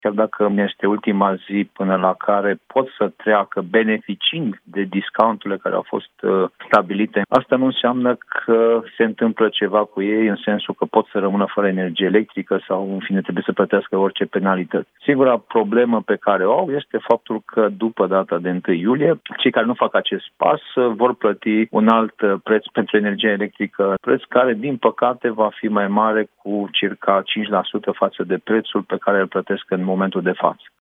chiar dacă este ultima zi până la care pot să treacă beneficiind de discounturile care au fost stabilite. Asta nu înseamnă că se întâmplă ceva cu ei în sensul că pot să rămână fără energie electrică sau în fine trebuie să plătească orice penalități. Singura problemă pe care o au este faptul că după data de 1 iulie, cei care nu fac acest pas vor plăti un alt preț pentru energie electrică, preț care din păcate va fi mai mare cu circa 5% față de prețul pe care îl plătesc în momentul de față.